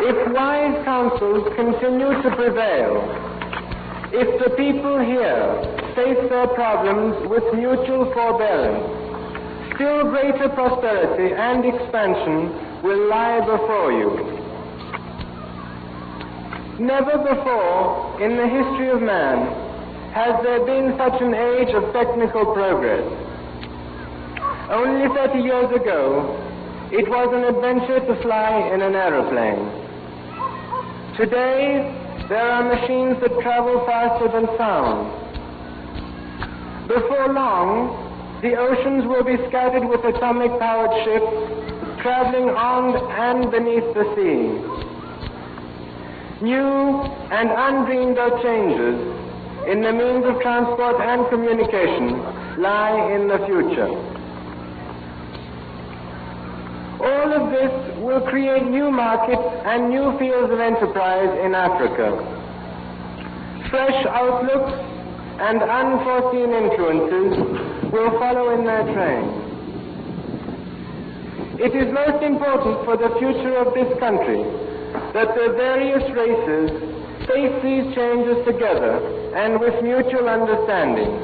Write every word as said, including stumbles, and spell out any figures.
If wise counsels continue to prevail, if the people here face their problems with mutual forbearance, still greater prosperity and expansion will lie before you. Never before in the history of man has there been such an age of technical progress. Only thirty years ago, it was an adventure to fly in an aeroplane. Today, there are machines that travel faster than sound. Before long, the oceans will be scattered with atomic-powered ships traveling on and beneath the sea. New and undreamed-of changes in the means of transport and communication lie in the future. All of this will create new markets and new fields of enterprise in Africa. Fresh outlooks and unforeseen influences will follow in their train. It is most important for the future of this country that the various races face these changes together and with mutual understanding.